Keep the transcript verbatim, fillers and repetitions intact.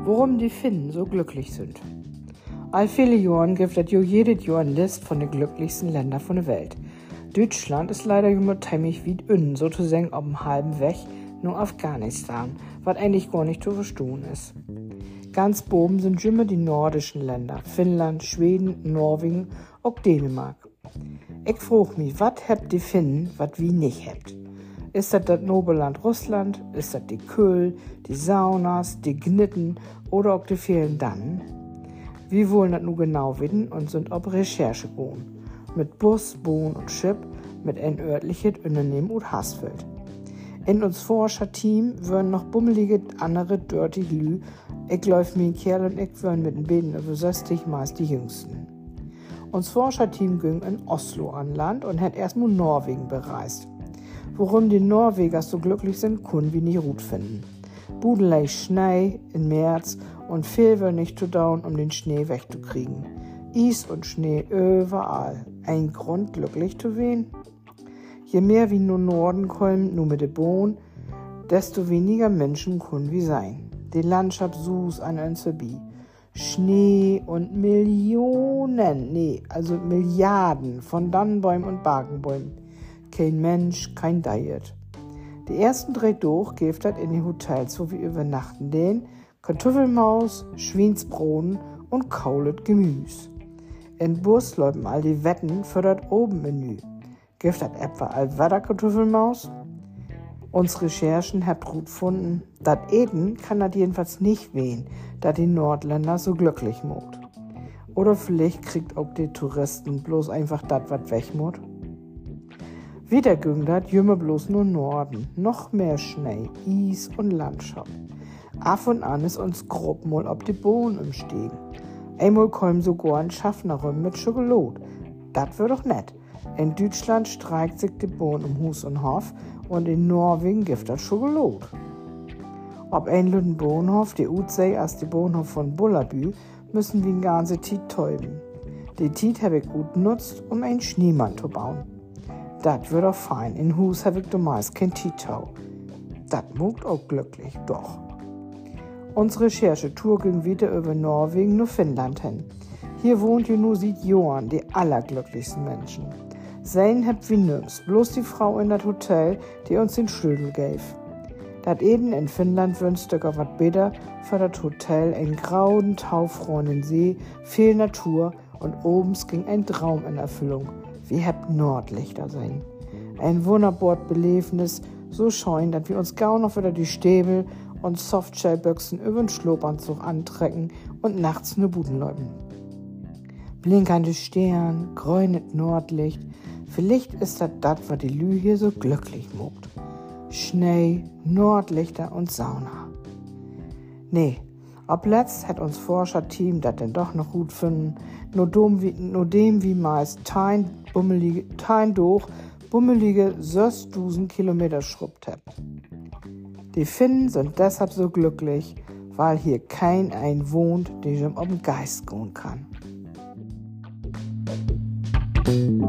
Warum die Finnen so glücklich sind. All viele Jahren gibt es jo jedes Jahr eine Liste von den glücklichsten Ländern von der Welt. Deutschland ist leider immer ziemlich weit innen, sozusagen auf dem halben Weg nur Afghanistan, was eigentlich gar nicht zu verstehen ist. Ganz oben sind immer die nordischen Länder, Finnland, Schweden, Norwegen, auch Dänemark. Ich frage mich, was habt die Finnen, was wir nicht habt? Ist das das Nobelland Russland? Ist das die Köhl, die Saunas, die Gnitten oder auch die vielen Dannen? Wir wollen das nur genau wissen und sind auf Recherche gegangen. Mit Bus, Bahn und Schiff, mit ein örtliches Unternehmen und Haßfeld. In uns Forscherteam würden noch bummelige andere dirty Lü. Ich läuf mein Kerl und ich würden mit den Beten über sechzig meist die Jüngsten. Uns Forscherteam ging in Oslo an Land und hat erstmal Norwegen bereist. Warum die Norweger so glücklich sind, können wir nicht gut finden. Budenlei Schnee im März und viel wird nicht zu dauern, um den Schnee wegzukriegen. Eis und Schnee überall. Ein Grund, glücklich zu werden? Je mehr wir nur Norden kommen, nur mit der Bohnen, desto weniger Menschen können wir sein. Die Landschaft sucht an uns vorbei. Schnee und Millionen, nee, also Milliarden von Dannenbäumen und Barkenbäumen. Kein Mensch, kein Diet. Die ersten drei durch gibt das in die Hotels, wo wir übernachten, den Kartoffelmaus, Schweinsbroten und kaulet Gemüse. In Bus läufen all die Wetten für das Obenmenü. Gibt das etwa allwetter Kartoffelmaus? Uns Recherchen habt gut gefunden, das Eden kann das jedenfalls nicht wehen, da die Nordländer so glücklich macht. Oder vielleicht kriegt auch die Touristen bloß einfach das, was wegmut. Wieder ging das jümme bloß nur Norden, noch mehr Schnee, Eis und Landschaft. Af und an ist uns grob mal ob die Bohnen im Stehen. Einmal kommen sogar ein Schaffner rum mit Schokolade. Das wär doch nett. In Deutschland streikt sich die Bohnen um Hus und Hof und in Norwegen gibt das Schokolade. Ob ein lüden Bohnenhof, die Utsee als die Bohnenhof von Bullabü, müssen wir eine ganze Zeit täuben. Die Zeit habe ich gut genutzt, um einen Schneemann zu bauen. Das wird doch fein. In Hus habe ich damals kein Tietau. Das macht auch glücklich, doch. Unsere Recherchetour ging wieder über Norwegen nur Finnland hin. Hier wohnt ihr nur seit Jahren die allerglücklichsten Menschen. Sein habt wie nirgends, bloß die Frau in das Hotel, die uns den Schlüssel gave. Dat Eden in Finnland wünscht ich was besser für das Hotel, einen grauen, taufrohen See, viel Natur und obens ging ein Traum in Erfüllung. Wir habt Nordlichter sein. Ein wunderbares Belebnis, so schein, dass wir uns gau noch wieder die Stäbel und Softshellbüchsen über den Schloppanzug antrecken und nachts ne Buden läuten. Blinkernde Stern, grünet Nordlicht, vielleicht ist das das, was die Lü hier so glücklich macht. Schnee, Nordlichter und Sauna. Nee, ob letzt hat uns Forscherteam das denn doch noch gut finden, nur, dumm wie, nur dem wie meist tein, bummelige, tein durch, bummelige sechstausend Kilometer schrubbt hat. Die Finnen sind deshalb so glücklich, weil hier kein ein wohnt, der ihm auf den Geist gehen kann.